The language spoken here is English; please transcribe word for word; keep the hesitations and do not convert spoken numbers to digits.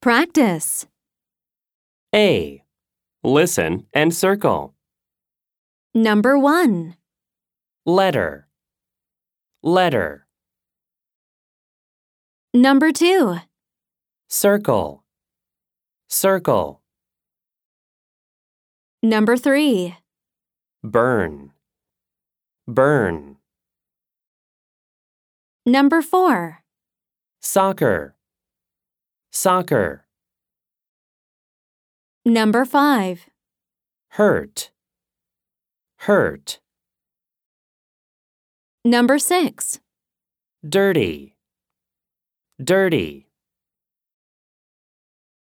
Practice. A. Listen and circle. Number one. Letter. Letter. Number two. Circle. Circle. Number three. Burn. Burn. Number four. Soccer. Soccer. Number five. Hurt. Hurt. Number six. Dirty. Dirty.